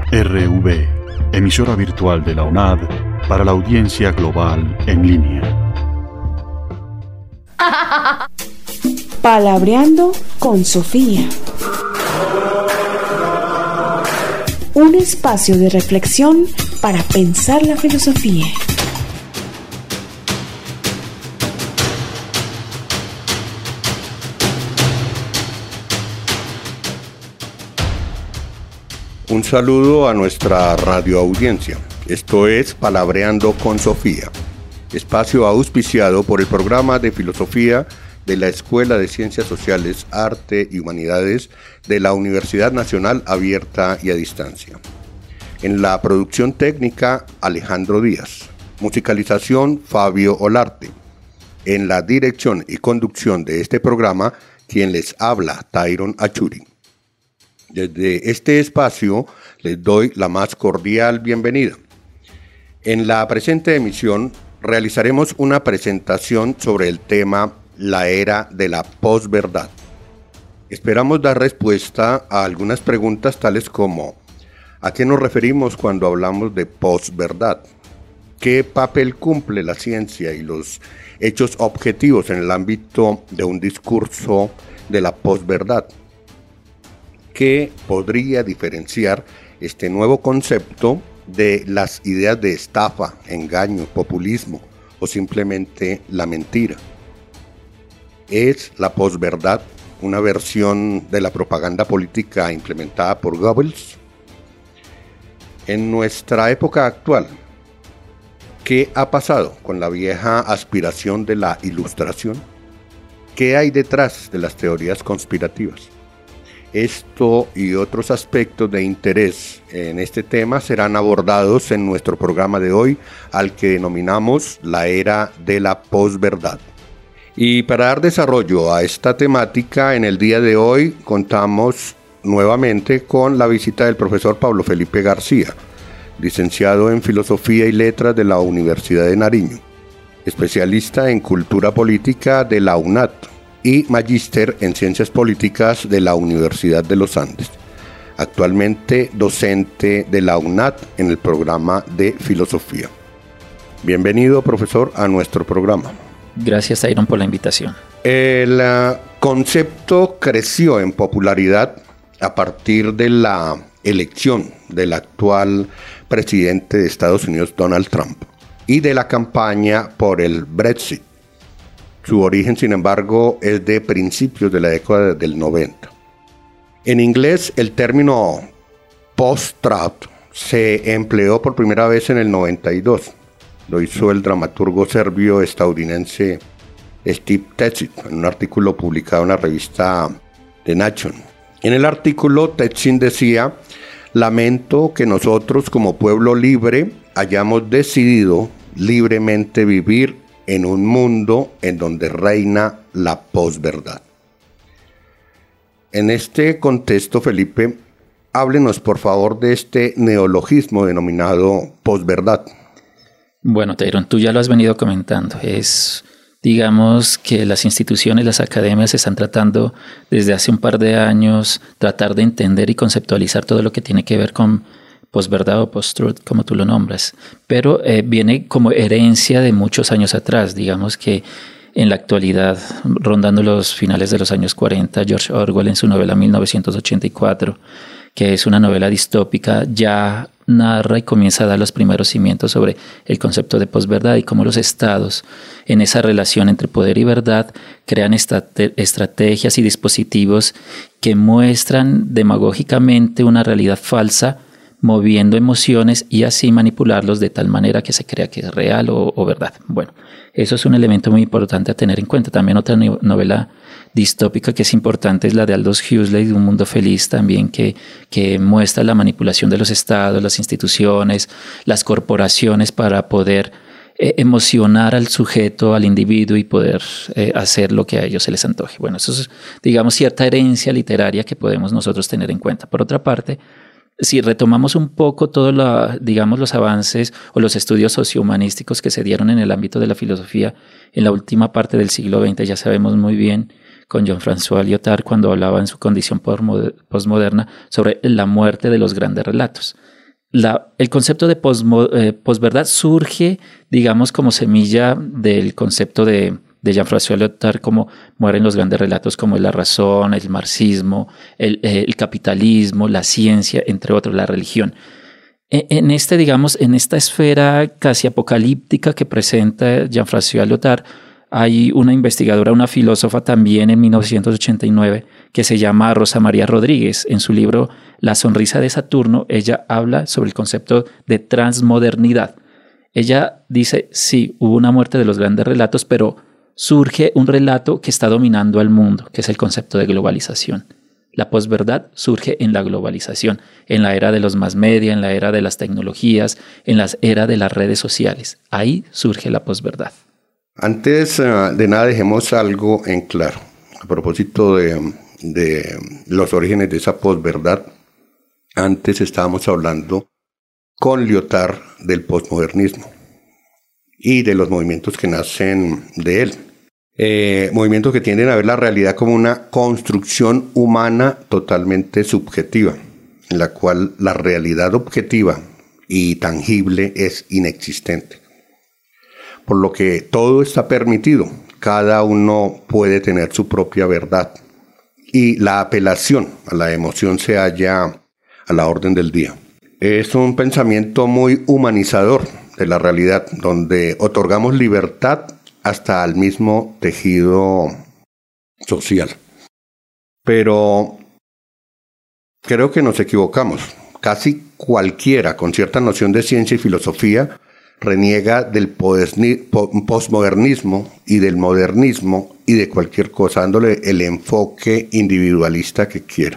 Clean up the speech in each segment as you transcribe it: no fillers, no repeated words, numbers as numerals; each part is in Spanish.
RV, emisora virtual de la UNAD para la audiencia global en línea. Palabreando con Sofía. Un espacio de reflexión para pensar la filosofía. Un saludo a nuestra radioaudiencia. Esto es Palabreando con Sofía, espacio auspiciado por el programa de filosofía de la Escuela de Ciencias Sociales, Arte y Humanidades de la Universidad Nacional Abierta y a Distancia. En la producción técnica, Alejandro Díaz. Musicalización, Fabio Olarte. En la dirección y conducción de este programa, quien les habla, Tyron Achuri. Desde este espacio les doy la más cordial bienvenida. En la presente emisión realizaremos una presentación sobre el tema la era de la posverdad. Esperamos dar respuesta a algunas preguntas tales como ¿a qué nos referimos cuando hablamos de posverdad? ¿Qué papel cumple la ciencia y los hechos objetivos en el ámbito de un discurso de la posverdad? ¿Qué podría diferenciar este nuevo concepto de las ideas de estafa, engaño, populismo o simplemente la mentira? ¿Es la posverdad una versión de la propaganda política implementada por Goebbels? En nuestra época actual, ¿qué ha pasado con la vieja aspiración de la ilustración? ¿Qué hay detrás de las teorías conspirativas? Esto y otros aspectos de interés en este tema serán abordados en nuestro programa de hoy, al que denominamos la era de la posverdad. Y para dar desarrollo a esta temática, en el día de hoy contamos nuevamente con la visita del profesor Pablo Felipe García, licenciado en Filosofía y Letras de la Universidad de Nariño, especialista en Cultura Política de la UNAD y magíster en Ciencias Políticas de la Universidad de los Andes. Actualmente docente de la UNAD en el programa de Filosofía. Bienvenido, profesor, a nuestro programa. Gracias, Tyron, por la invitación. El concepto creció en popularidad a partir de la elección del actual presidente de Estados Unidos, Donald Trump, y de la campaña por el Brexit. Su origen, sin embargo, es de principios de la década del 90. En inglés, el término post-truth se empleó por primera vez en el 92. Lo hizo el dramaturgo serbio-estadounidense Steve Tetsin en un artículo publicado en la revista The Nation. En el artículo, Tetsin decía: lamento que nosotros como pueblo libre hayamos decidido libremente vivir en un mundo en donde reina la posverdad. En este contexto, Felipe, háblenos por favor de este neologismo denominado posverdad. Bueno, Tyron, tú ya lo has venido comentando. Digamos que las instituciones, las academias están tratando desde hace un par de años tratar de entender y conceptualizar todo lo que tiene que ver con posverdad o post-truth, como tú lo nombras, pero viene como herencia de muchos años atrás. Digamos que en la actualidad, rondando los finales de los años 40, George Orwell en su novela 1984, que es una novela distópica, ya narra y comienza a dar los primeros cimientos sobre el concepto de posverdad y cómo los estados, en esa relación entre poder y verdad, crean estrategias y dispositivos que muestran demagógicamente una realidad falsa, moviendo emociones y así manipularlos de tal manera que se crea que es real o verdad. Bueno, eso es un elemento muy importante a tener en cuenta. También otra novela distópica que es importante es la de Aldous Huxley, de Un Mundo Feliz, también que muestra la manipulación de los estados, las instituciones, las corporaciones para poder emocionar al sujeto, al individuo y poder hacer lo que a ellos se les antoje. Bueno, eso es, digamos, cierta herencia literaria que podemos nosotros tener en cuenta. Por otra parte, si retomamos un poco todos los avances o los estudios sociohumanísticos que se dieron en el ámbito de la filosofía en la última parte del siglo XX, ya sabemos muy bien con Jean-François Lyotard cuando hablaba en su condición postmoderna sobre la muerte de los grandes relatos. el concepto de posverdad surge, digamos, como semilla del concepto de Jean-François Lyotard, como mueren los grandes relatos como La razón, el marxismo, el capitalismo, la ciencia, entre otros, la religión. En esta esfera casi apocalíptica que presenta Jean-François Lyotard, hay una investigadora, una filósofa también en 1989 que se llama Rosa María Rodríguez. En su libro La sonrisa de Saturno, ella habla sobre el concepto de transmodernidad. Ella dice, sí, hubo una muerte de los grandes relatos, pero surge un relato que está dominando al mundo, que es el concepto de globalización. La posverdad surge en la globalización, en la era de los mass media, en la era de las tecnologías, en la era de las redes sociales. Ahí surge la posverdad. Antes de nada, dejemos algo en claro. A propósito de los orígenes de esa posverdad, antes estábamos hablando con Lyotard del posmodernismo y de los movimientos que nacen de él. Movimientos que tienden a ver la realidad como una construcción humana totalmente subjetiva, en la cual la realidad objetiva y tangible es inexistente. Por lo que todo está permitido, cada uno puede tener su propia verdad y la apelación a la emoción se halla a la orden del día. Es un pensamiento muy humanizador de la realidad, donde otorgamos libertad hasta al mismo tejido social. Pero creo que nos equivocamos. Casi cualquiera con cierta noción de ciencia y filosofía reniega del posmodernismo y del modernismo y de cualquier cosa, dándole el enfoque individualista que quiera.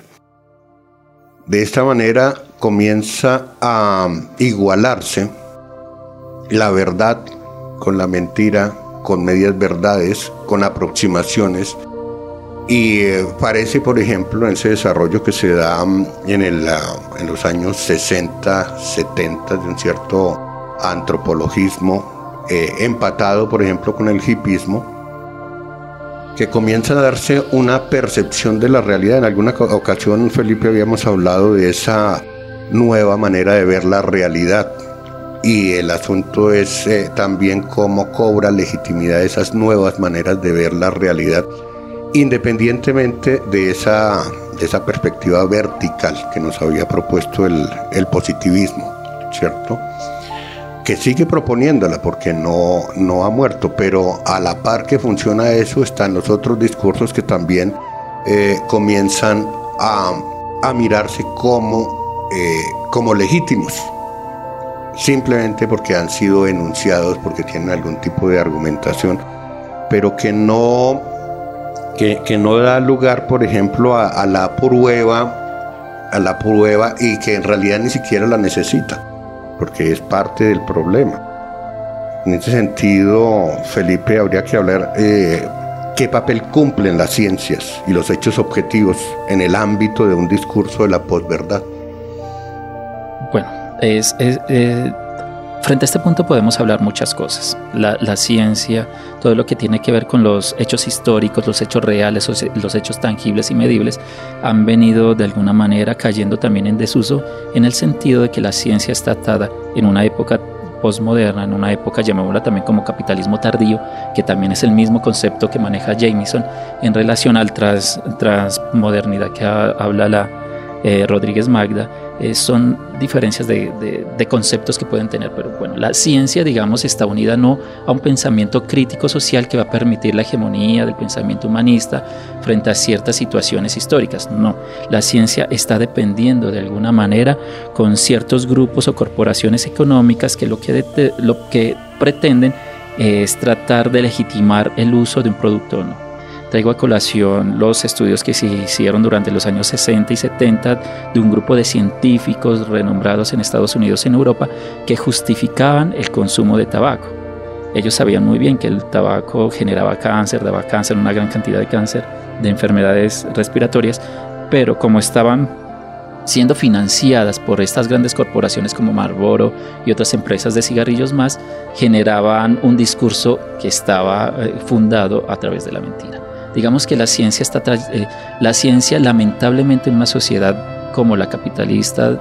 De esta manera comienza a igualarse la verdad con la mentira, con medias verdades, con aproximaciones, y parece, por ejemplo, en ese desarrollo que se da en los años 60, 70 de un cierto antropologismo, empatado, por ejemplo, con el hipismo, que comienza a darse una percepción de la realidad. En alguna ocasión, Felipe, habíamos hablado de esa nueva manera de ver la realidad, y el asunto es también cómo cobra legitimidad esas nuevas maneras de ver la realidad, independientemente de esa perspectiva vertical que nos había propuesto el positivismo, ¿cierto? Que sigue proponiéndola porque no ha muerto, pero a la par que funciona eso están los otros discursos que también comienzan a mirarse como legítimos, simplemente porque han sido enunciados, porque tienen algún tipo de argumentación, pero que no da lugar, por ejemplo, a la prueba y que en realidad ni siquiera la necesita, porque es parte del problema. En ese sentido, Felipe, habría que hablar qué papel cumplen las ciencias y los hechos objetivos en el ámbito de un discurso de la posverdad. Bueno, frente a este punto podemos hablar muchas cosas. La ciencia, todo lo que tiene que ver con los hechos históricos, los hechos reales, los hechos tangibles y medibles, han venido de alguna manera cayendo también en desuso, en el sentido de que la ciencia está atada en una época posmoderna, en una época, llamémosla también como capitalismo tardío, que también es el mismo concepto que maneja Jameson en relación al transmodernidad que habla Rodríguez Magda. Son diferencias de conceptos que pueden tener, pero bueno, la ciencia, digamos, está unida no a un pensamiento crítico social que va a permitir la hegemonía del pensamiento humanista frente a ciertas situaciones históricas. No, la ciencia está dependiendo de alguna manera con ciertos grupos o corporaciones económicas que lo que pretenden es tratar de legitimar el uso de un producto o no. Traigo a colación los estudios que se hicieron durante los años 60 y 70 de un grupo de científicos renombrados en Estados Unidos y en Europa que justificaban el consumo de tabaco. Ellos sabían muy bien que el tabaco generaba cáncer, daba cáncer, una gran cantidad de cáncer, de enfermedades respiratorias, pero como estaban siendo financiadas por estas grandes corporaciones como Marlboro y otras empresas de cigarrillos más, generaban un discurso que estaba fundado a través de la mentira. Digamos que la ciencia lamentablemente en una sociedad como la capitalista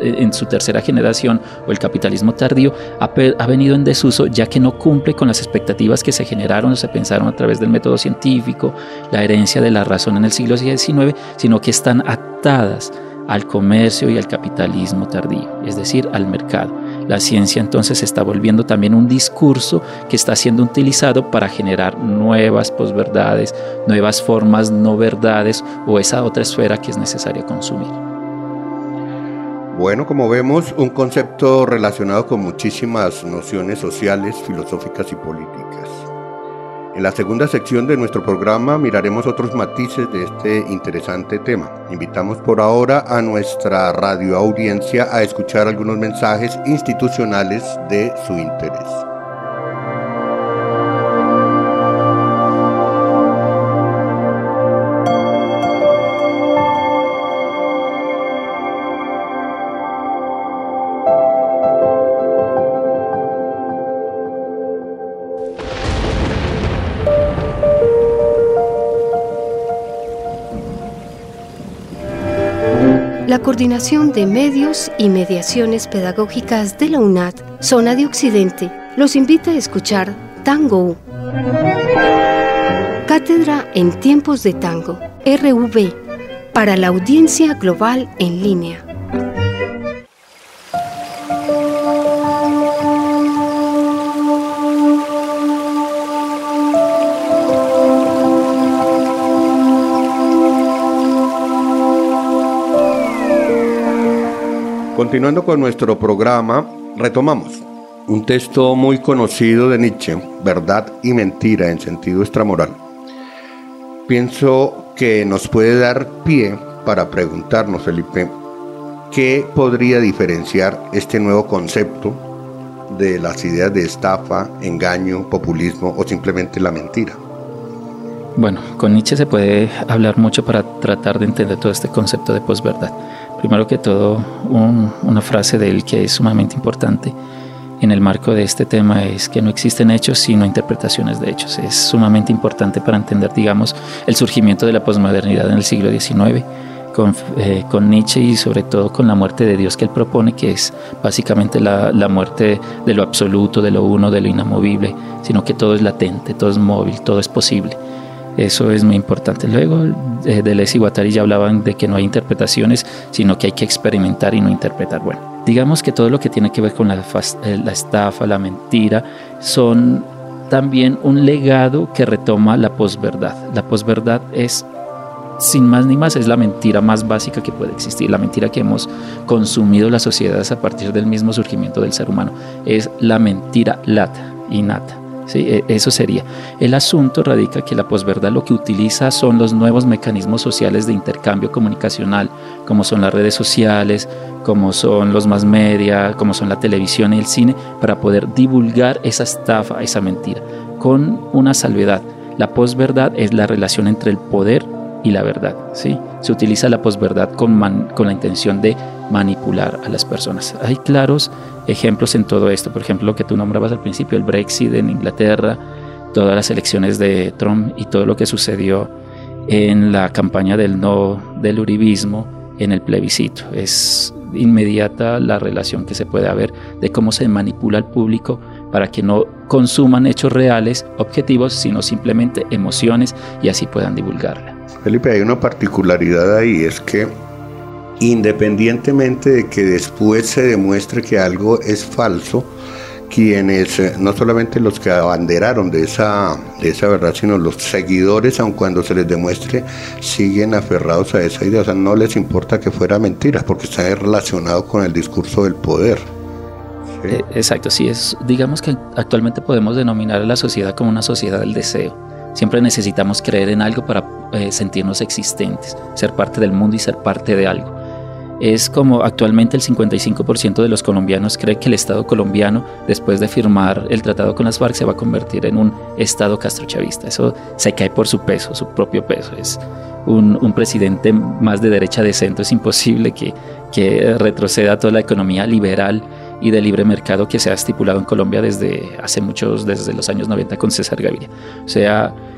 en su tercera generación, o el capitalismo tardío, ha venido en desuso, ya que no cumple con las expectativas que se generaron o se pensaron a través del método científico, la herencia de la razón en el siglo XIX, sino que están atadas al comercio y al capitalismo tardío, es decir, al mercado. La ciencia entonces se está volviendo también un discurso que está siendo utilizado para generar nuevas posverdades, nuevas formas no verdades o esa otra esfera que es necesaria consumir. Bueno, como vemos, un concepto relacionado con muchísimas nociones sociales, filosóficas y políticas. En la segunda sección de nuestro programa miraremos otros matices de este interesante tema. Invitamos por ahora a nuestra radioaudiencia a escuchar algunos mensajes institucionales de su interés. La Coordinación de Medios y Mediaciones Pedagógicas de la UNAD, Zona de Occidente, los invita a escuchar Tango U. Cátedra en Tiempos de Tango, RV, para la audiencia global en línea. Continuando con nuestro programa, retomamos un texto muy conocido de Nietzsche, Verdad y Mentira en sentido extramoral. Pienso que nos puede dar pie para preguntarnos, Felipe, ¿qué podría diferenciar este nuevo concepto de las ideas de estafa, engaño, populismo o simplemente la mentira? Bueno, con Nietzsche se puede hablar mucho para tratar de entender todo este concepto de posverdad. Primero que todo, una frase de él que es sumamente importante en el marco de este tema es que no existen hechos sino interpretaciones de hechos. Es sumamente importante para entender, digamos, el surgimiento de la posmodernidad en el siglo XIX con Nietzsche y sobre todo con la muerte de Dios que él propone, que es básicamente la muerte de lo absoluto, de lo uno, de lo inamovible, sino que todo es latente, todo es móvil, todo es posible. Eso es muy importante. Luego, Deleuze y Guattari ya hablaban de que no hay interpretaciones, sino que hay que experimentar y no interpretar. Bueno, digamos que todo lo que tiene que ver con la estafa, la mentira, son también un legado que retoma la posverdad. La posverdad es, sin más ni más, es la mentira más básica que puede existir, la mentira que hemos consumido las sociedades a partir del mismo surgimiento del ser humano. Es la mentira lata, innata. Sí, eso sería. El asunto radica que la posverdad lo que utiliza son los nuevos mecanismos sociales de intercambio comunicacional, como son las redes sociales, como son los mass media, como son la televisión y el cine, para poder divulgar esa estafa, esa mentira, con una salvedad. La posverdad es la relación entre el poder y la verdad, ¿sí? Se utiliza la posverdad con la intención de manipular a las personas. Hay claros ejemplos en todo esto, por ejemplo, lo que tú nombrabas al principio, el Brexit en Inglaterra, todas las elecciones de Trump y todo lo que sucedió en la campaña del uribismo en el plebiscito. Es inmediata la relación que se puede haber de cómo se manipula al público para que no consuman hechos reales, objetivos, sino simplemente emociones y así puedan divulgarla. Felipe, hay una particularidad ahí, es que independientemente de que después se demuestre que algo es falso, quienes, no solamente los que abanderaron de esa verdad, sino los seguidores, aun cuando se les demuestre, siguen aferrados a esa idea. O sea, no les importa que fuera mentira, porque está relacionado con el discurso del poder. ¿Sí? Exacto, sí, digamos que actualmente podemos denominar a la sociedad como una sociedad del deseo. Siempre necesitamos creer en algo para sentirnos existentes, ser parte del mundo y ser parte de algo. Es como actualmente el 55% de los colombianos cree que el Estado colombiano, después de firmar el tratado con las FARC, se va a convertir en un Estado castrochavista. Eso se cae por su peso, su propio peso. Es un presidente más de derecha de centro. Es imposible que retroceda toda la economía liberal y de libre mercado que se ha estipulado en Colombia desde los años 90 con César Gaviria. O sea,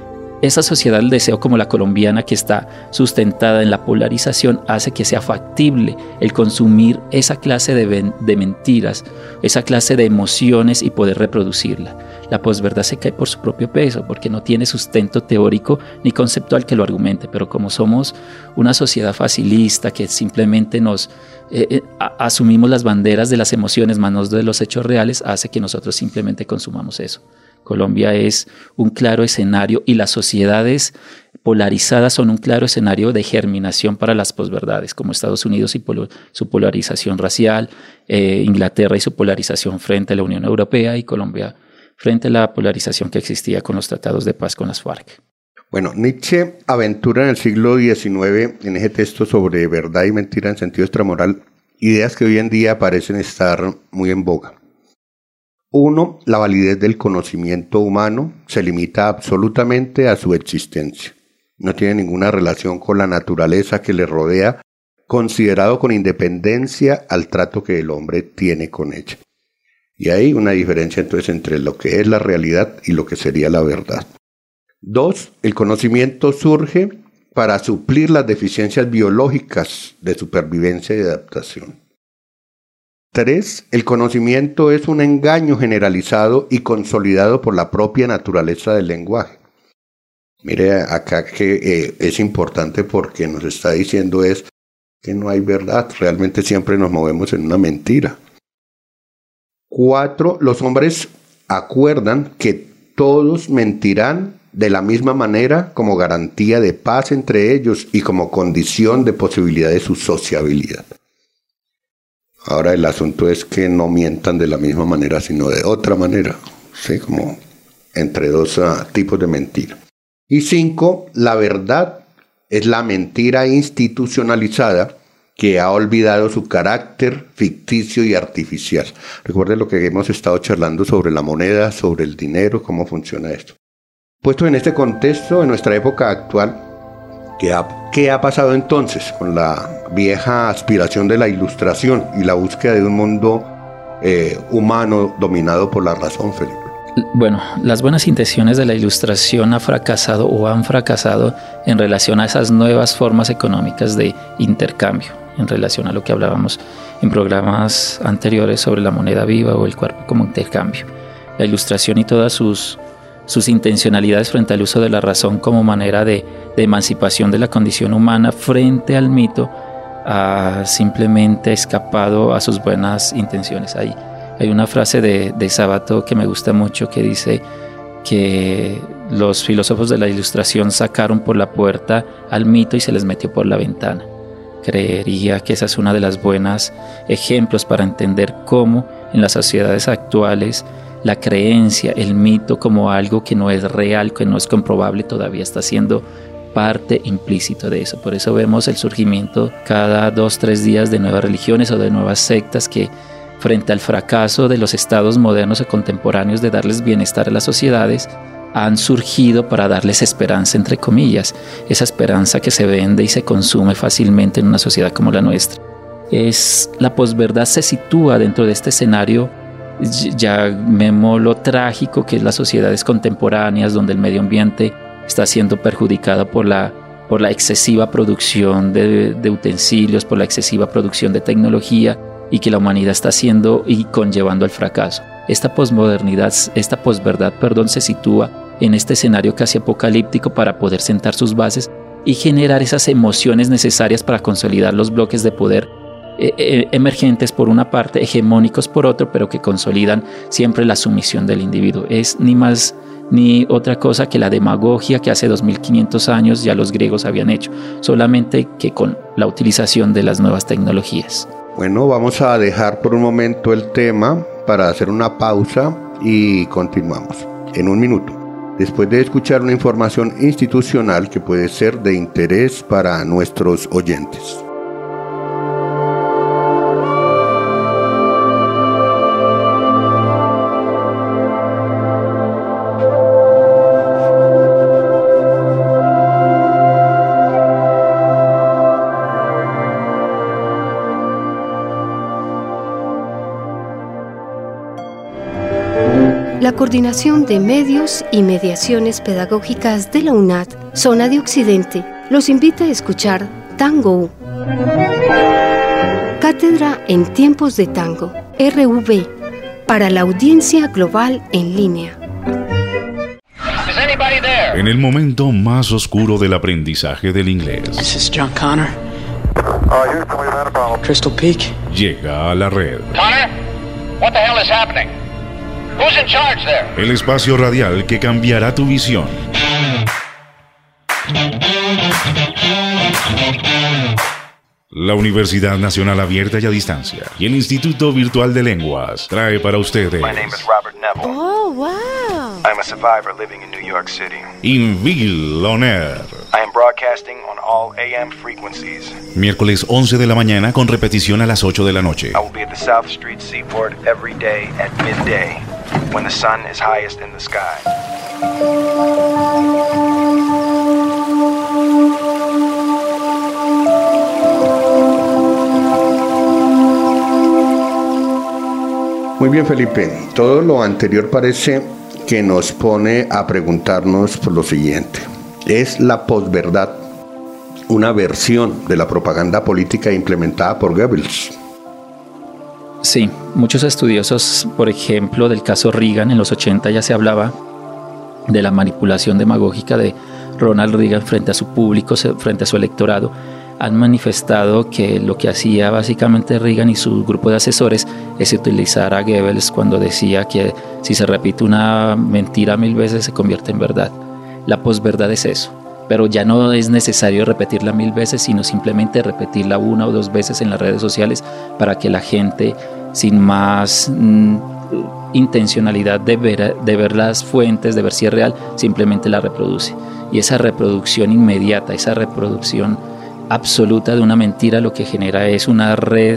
esa sociedad del deseo como la colombiana, que está sustentada en la polarización, hace que sea factible el consumir esa clase de mentiras, esa clase de emociones y poder reproducirla. La posverdad se cae por su propio peso, porque no tiene sustento teórico ni conceptual que lo argumente, pero como somos una sociedad facilista que simplemente nos asumimos las banderas de las emociones más no de los hechos reales, hace que nosotros simplemente consumamos eso. Colombia es un claro escenario y las sociedades polarizadas son un claro escenario de germinación para las posverdades, como Estados Unidos y su polarización racial, Inglaterra y su polarización frente a la Unión Europea, y Colombia frente a la polarización que existía con los tratados de paz con las FARC. Bueno, Nietzsche aventura en el siglo XIX en ese texto sobre verdad y mentira en sentido extramoral ideas que hoy en día parecen estar muy en boga. 1. La validez del conocimiento humano se limita absolutamente a su existencia. No tiene ninguna relación con la naturaleza que le rodea, considerado con independencia al trato que el hombre tiene con ella. Y hay una diferencia entonces entre lo que es la realidad y lo que sería la verdad. 2. El conocimiento surge para suplir las deficiencias biológicas de supervivencia y adaptación. 3. El conocimiento es un engaño generalizado y consolidado por la propia naturaleza del lenguaje. Mire acá que es importante porque nos está diciendo es que no hay verdad, realmente siempre nos movemos en una mentira. 4. Los hombres acuerdan que todos mentirán de la misma manera como garantía de paz entre ellos y como condición de posibilidad de su sociabilidad. Ahora el asunto es que no mientan de la misma manera, sino de otra manera, ¿sí? Como entre dos tipos de mentira. Y 5, la verdad es la mentira institucionalizada que ha olvidado su carácter ficticio y artificial. Recuerden lo que hemos estado charlando sobre la moneda, sobre el dinero, cómo funciona esto. Puesto en este contexto, en nuestra época actual, ¿qué ha pasado entonces con la vieja aspiración de la ilustración y la búsqueda de un mundo humano dominado por la razón, Felipe? Bueno, las buenas intenciones de la ilustración han fracasado en relación a esas nuevas formas económicas de intercambio, en relación a lo que hablábamos en programas anteriores sobre la moneda viva o el cuerpo como intercambio. La ilustración y todas sus intencionalidades frente al uso de la razón como manera de emancipación de la condición humana frente al mito ha simplemente escapado a sus buenas intenciones. Hay una frase de Sábato que me gusta mucho que dice que los filósofos de la ilustración sacaron por la puerta al mito y se les metió por la ventana. Creería que esa es una de las buenas ejemplos para entender cómo en las sociedades actuales la creencia, el mito como algo que no es real, que no es comprobable, todavía está siendo parte implícita de eso. Por eso vemos el surgimiento cada 2-3 días de nuevas religiones o de nuevas sectas que, frente al fracaso de los estados modernos y contemporáneos de darles bienestar a las sociedades, han surgido para darles esperanza, entre comillas, esa esperanza que se vende y se consume fácilmente en una sociedad como la nuestra. La posverdad se sitúa dentro de este escenario, llamémoslo trágico, que es las sociedades contemporáneas donde el medio ambiente está siendo perjudicado por la excesiva producción de utensilios, por la excesiva producción de tecnología, y que la humanidad está haciendo y conllevando al fracaso. Esta posverdad, se sitúa en este escenario casi apocalíptico para poder sentar sus bases y generar esas emociones necesarias para consolidar los bloques de poder emergentes por una parte, hegemónicos por otro, pero que consolidan siempre la sumisión del individuo. Es ni más ni otra cosa que la demagogia que hace 2500 años ya los griegos habían hecho, solamente que con la utilización de las nuevas tecnologías. Bueno, vamos a dejar por un momento el tema para hacer una pausa y continuamos en un minuto, después de escuchar una información institucional que puede ser de interés para nuestros oyentes. La Coordinación de Medios y Mediaciones Pedagógicas de la UNAD, Zona de Occidente, los invita a escuchar Tango. Cátedra en Tiempos de Tango, RV, para la audiencia global en línea. En el momento más oscuro del aprendizaje del inglés. This is John Connor. Crystal Peak. Llega a la red. Connor, what the hell is happening? Who's in charge there? El espacio radial que cambiará tu visión. La Universidad Nacional Abierta y a Distancia y el Instituto Virtual de Lenguas trae para ustedes. My name is Robert Neville. Oh, wow. I'm a survivor living in New York City. Inville On Air. I am broadcasting on all AM frequencies. Miércoles 11 de la mañana con repetición a las 8 de la noche. I will be at the South Street Seaport every day at midday, when the sun is highest in the sky. Muy bien, Felipe. Todo lo anterior parece que nos pone a preguntarnos por lo siguiente. ¿Es la posverdad una versión de la propaganda política implementada por Goebbels? Sí, muchos estudiosos, por ejemplo, del caso Reagan en los 80 ya se hablaba de la manipulación demagógica de Ronald Reagan frente a su público, frente a su electorado. Han manifestado que lo que hacía básicamente Reagan y su grupo de asesores es utilizar a Goebbels cuando decía que si se repite una mentira 1000 veces se convierte en verdad. La posverdad es eso, pero ya no es necesario repetirla 1000 veces, sino simplemente repetirla 1 o 2 veces en las redes sociales para que la gente, sin más intencionalidad de ver las fuentes, de ver si es real, simplemente la reproduce. Y esa reproducción inmediata, esa reproducción absoluta de una mentira, lo que genera es una red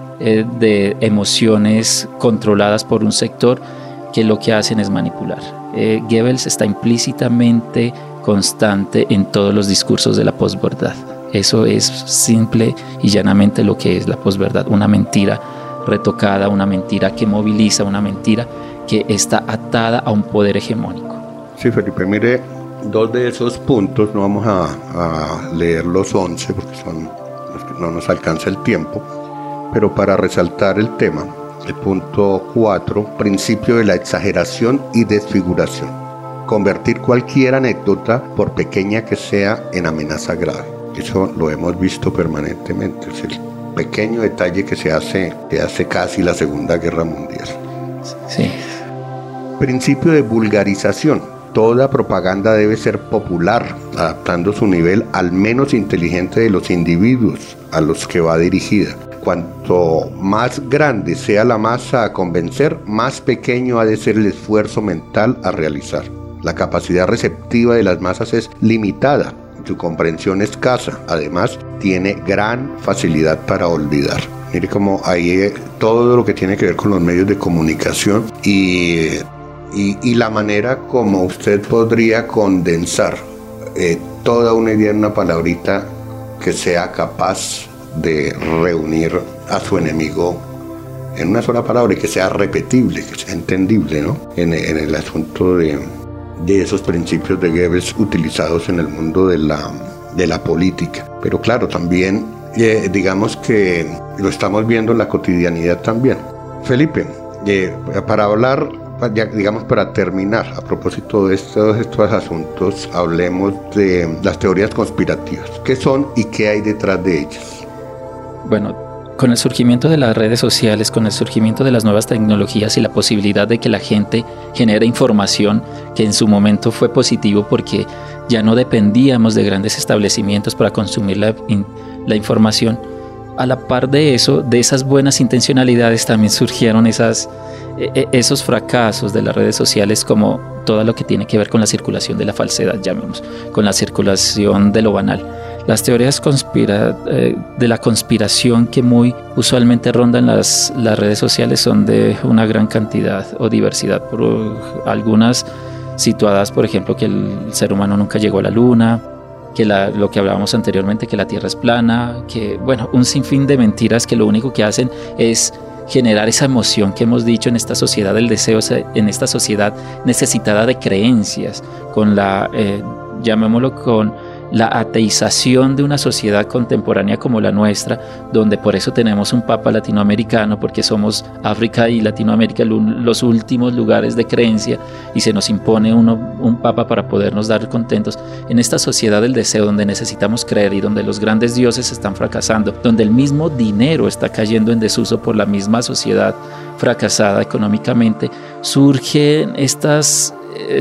de emociones controladas por un sector que lo que hacen es manipular. Goebbels está implícitamente constante en todos los discursos de la posverdad. Eso es simple y llanamente lo que es la posverdad, una mentira retocada, una mentira que moviliza, una mentira que está atada a un poder hegemónico. Sí, Felipe, mire, 2 de esos puntos, no vamos a leer los 11 porque son los que no nos alcanza el tiempo, pero para resaltar el tema, el punto 4, principio de la exageración y desfiguración. Convertir cualquier anécdota, por pequeña que sea, en amenaza grave. Eso lo hemos visto permanentemente, es el pequeño detalle que se hace casi la Segunda Guerra Mundial. Sí. Principio de vulgarización. Toda propaganda debe ser popular, adaptando su nivel al menos inteligente de los individuos a los que va dirigida. Cuanto más grande sea la masa a convencer, más pequeño ha de ser el esfuerzo mental a realizar. La capacidad receptiva de las masas es limitada, su comprensión escasa. Además, tiene gran facilidad para olvidar. Mire cómo ahí todo lo que tiene que ver con los medios de comunicación y la manera como usted podría condensar toda una idea en una palabrita que sea capaz de reunir a su enemigo en una sola palabra y que sea repetible, que sea entendible, ¿no? En el asunto de esos principios de Goebbels utilizados en el mundo de la política. Pero claro, también digamos que lo estamos viendo en la cotidianidad también. Felipe, para hablar, ya, digamos, para terminar, a propósito de estos asuntos, hablemos de las teorías conspirativas. ¿Qué son y qué hay detrás de ellas? Bueno, con el surgimiento de las redes sociales, con el surgimiento de las nuevas tecnologías y la posibilidad de que la gente genere información, que en su momento fue positivo porque ya no dependíamos de grandes establecimientos para consumir la información, a la par de eso, de esas buenas intencionalidades, también surgieron esos fracasos de las redes sociales, como todo lo que tiene que ver con la circulación de la falsedad, llamemos, con la circulación de lo banal. Las teorías de la conspiración que muy usualmente rondan las redes sociales son de una gran cantidad o diversidad, por algunas situadas, por ejemplo, que el ser humano nunca llegó a la luna, que lo que hablábamos anteriormente, que la Tierra es plana, que, bueno, un sinfín de mentiras que lo único que hacen es generar esa emoción que hemos dicho en esta sociedad del deseo, en esta sociedad necesitada de creencias, con llamémoslo con la ateización de una sociedad contemporánea como la nuestra, donde por eso tenemos un papa latinoamericano, porque somos África y Latinoamérica los últimos lugares de creencia, y se nos impone un papa para podernos dar contentos. En esta sociedad del deseo, donde necesitamos creer y donde los grandes dioses están fracasando, donde el mismo dinero está cayendo en desuso por la misma sociedad fracasada económicamente, surgen estas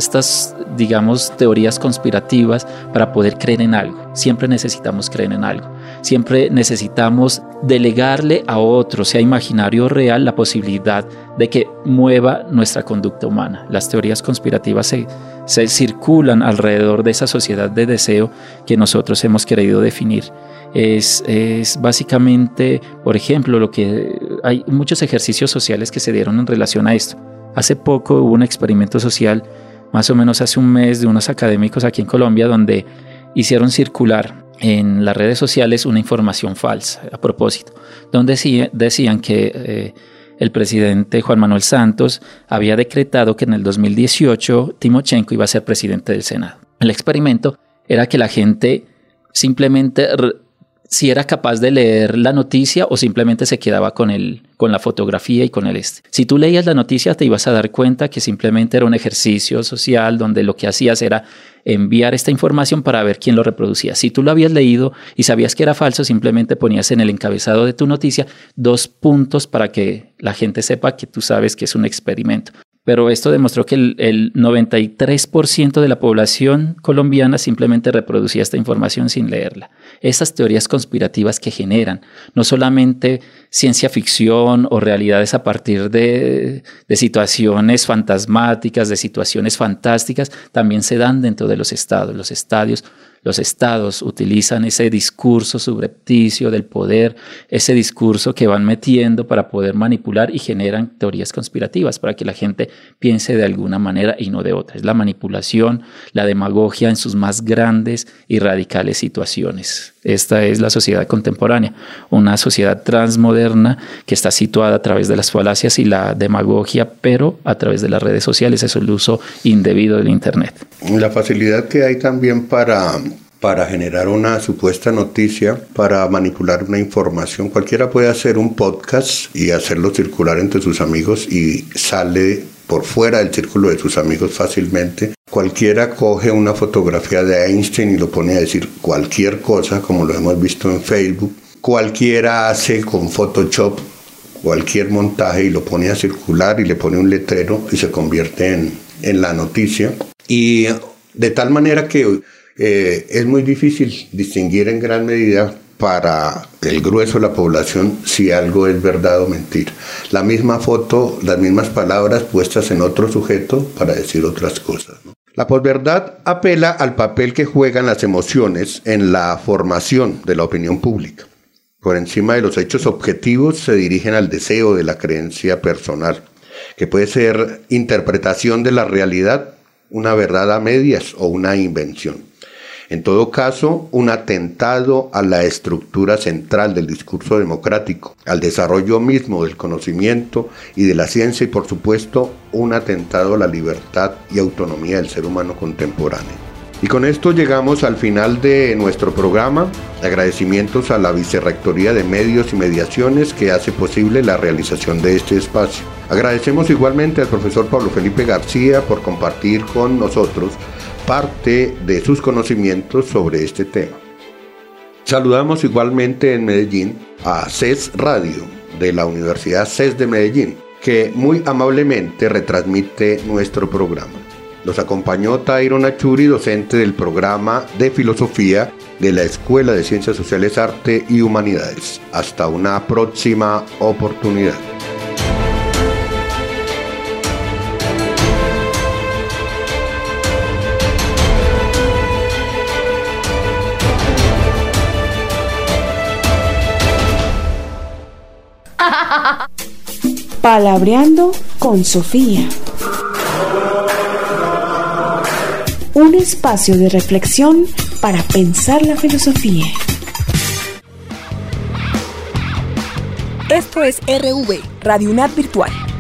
digamos, teorías conspirativas para poder creer en algo. Siempre necesitamos creer en algo. Siempre necesitamos delegarle a otro, sea imaginario o real, la posibilidad de que mueva nuestra conducta humana. Las teorías conspirativas se circulan alrededor de esa sociedad de deseo que nosotros hemos querido definir. Es básicamente, por ejemplo, hay muchos ejercicios sociales que se dieron en relación a esto. Hace poco hubo un experimento social, más o menos hace un mes, de unos académicos aquí en Colombia, donde hicieron circular en las redes sociales una información falsa a propósito, donde decían que el presidente Juan Manuel Santos había decretado que en el 2018 Timochenko iba a ser presidente del Senado. El experimento era que la gente simplemente si era capaz de leer la noticia o simplemente se quedaba con la fotografía y con el Si tú leías la noticia, te ibas a dar cuenta que simplemente era un ejercicio social donde lo que hacías era enviar esta información para ver quién lo reproducía. Si tú lo habías leído y sabías que era falso, simplemente ponías en el encabezado de tu noticia 2 puntos para que la gente sepa que tú sabes que es un experimento. Pero esto demostró que el 93% de la población colombiana simplemente reproducía esta información sin leerla. Esas teorías conspirativas que generan no solamente ciencia ficción o realidades a partir de situaciones fantasmáticas, de situaciones fantásticas, también se dan dentro de los estados. Los estados utilizan ese discurso subrepticio del poder, ese discurso que van metiendo para poder manipular y generan teorías conspirativas para que la gente piense de alguna manera y no de otra. Es la manipulación, la demagogia en sus más grandes y radicales situaciones. Esta es la sociedad contemporánea, una sociedad transmoderna que está situada a través de las falacias y la demagogia, pero a través de las redes sociales. Eso es el uso indebido del Internet. La facilidad que hay también para generar una supuesta noticia, para manipular una información. Cualquiera puede hacer un podcast y hacerlo circular entre sus amigos y sale por fuera del círculo de sus amigos fácilmente. Cualquiera coge una fotografía de Einstein y lo pone a decir cualquier cosa, como lo hemos visto en Facebook. Cualquiera hace con Photoshop cualquier montaje y lo pone a circular y le pone un letrero y se convierte en la noticia. Y de tal manera que es muy difícil distinguir en gran medida para el grueso de la población si algo es verdad o mentira. La misma foto, las mismas palabras puestas en otro sujeto para decir otras cosas, ¿no? La posverdad apela al papel que juegan las emociones en la formación de la opinión pública. Por encima de los hechos objetivos se dirigen al deseo de la creencia personal, que puede ser interpretación de la realidad, una verdad a medias o una invención. En todo caso, un atentado a la estructura central del discurso democrático, al desarrollo mismo del conocimiento y de la ciencia y, por supuesto, un atentado a la libertad y autonomía del ser humano contemporáneo. Y con esto llegamos al final de nuestro programa. Agradecimientos a la Vicerrectoría de Medios y Mediaciones que hace posible la realización de este espacio. Agradecemos igualmente al profesor Pablo Felipe García por compartir con nosotros parte de sus conocimientos sobre este tema. Saludamos igualmente en Medellín a CES Radio de la Universidad CES de Medellín, que muy amablemente retransmite nuestro programa. Nos acompañó Tyron Achuri, docente del programa de Filosofía de la Escuela de Ciencias Sociales, Arte y Humanidades. Hasta una próxima oportunidad. Palabreando con Sofía. Un espacio de reflexión para pensar la filosofía. Esto es RV, Radio UNAD Virtual.